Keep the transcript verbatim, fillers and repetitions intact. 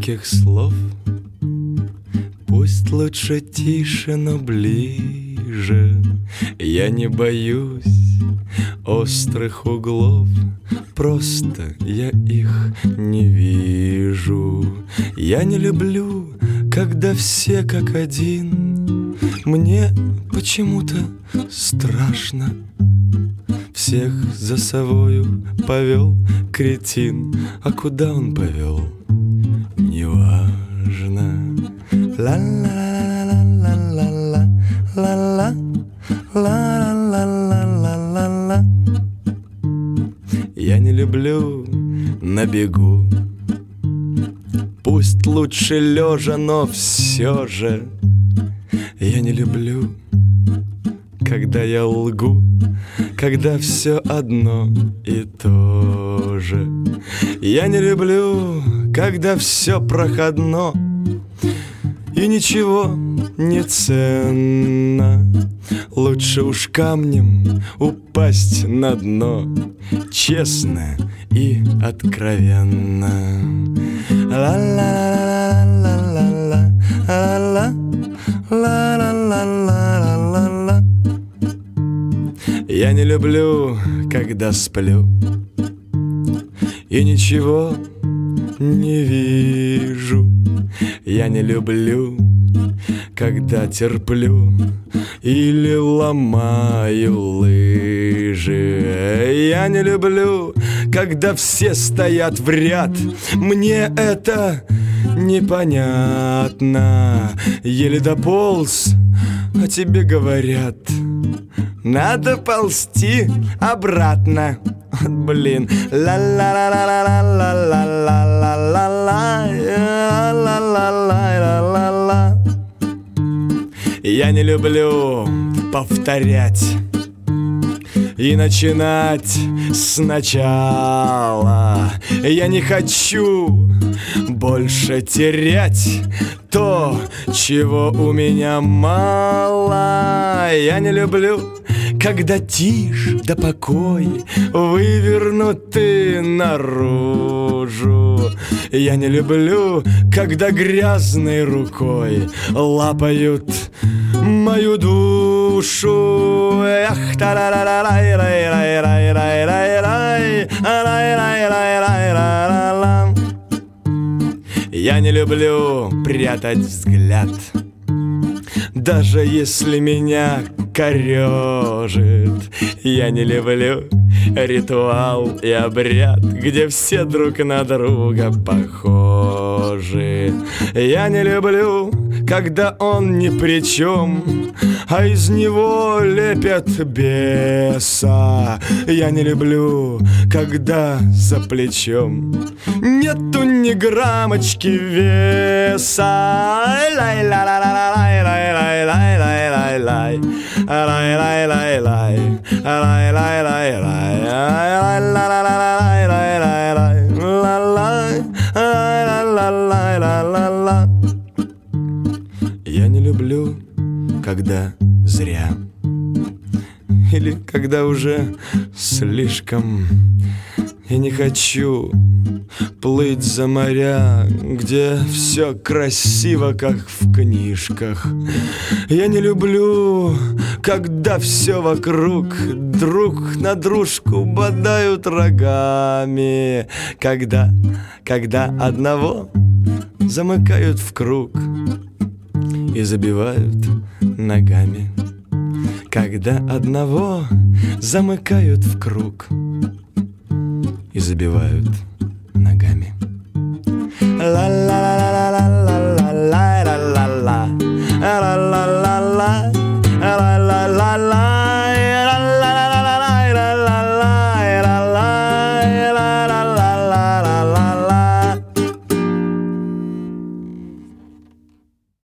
громких слов. Пусть лучше тише, но ближе. Я не боюсь острых углов, просто я их не вижу. Я не люблю, когда все как один. Мне почему-то страшно. Всех за собою повел кретин. А куда он повел? Неважно. Ла-ла-ла-ла-ла-ла, ла-ла, ла-ла-ла-ла-ла-ла. Я не люблю на бегу. Пусть лучше лежа, но все же. Я не люблю, когда я лгу, когда все одно и то же. Я не люблю, когда все проходно и ничего не ценно. Лучше уж камнем упасть на дно, честно и откровенно. Ла-ла-ла-ла-ла-ла, ла-ла, ла-ла-ла-ла-ла-ла. Я не люблю, когда сплю и ничего не вижу. Я не люблю, когда терплю или ломаю лыжи. Я не люблю, когда все стоят в ряд. Мне это непонятно. Еле дополз, а тебе говорят: надо ползти обратно. Блин. Ла-ла-ла-ла-ла-ла-ла-ла-ла-ла-ла-ла-ла. Я не люблю повторять и начинать сначала. Я не хочу больше терять то, чего у меня мало. Я не люблю, когда тишь да покой вывернуты наружу. Я не люблю, когда грязной рукой лапают мою душу. Эх, та-ра-ра-ра-рай-рай-рай-рай-рай-рай, рай-рай-рай-рай-рай-рай. Я не люблю прятать взгляд, даже если меня корежит. Я не люблю ритуал и обряд, где все друг на друга похожи. Я не люблю, когда он ни при чем, а из него лепят беса. Я не люблю, когда за плечом нету ни граммочки веса. Лай-ла-ла-ла-лай-лай-лай-лай-лай-лай, лай-лай-лай-лай, лай-лай-лай-лай, лай-лай-лай-лай-лай-лай-лай-лай-лай-лай-лай. Я не люблю, когда зря, или когда уже слишком. Я не хочу плыть за моря, где все красиво, как в книжках. Я не люблю, когда все вокруг друг на дружку бодают рогами. Когда, когда одного замыкают в круг и забивают ногами. Когда одного замыкают в круг и забивают ногами. Ла-ла-ла-ла.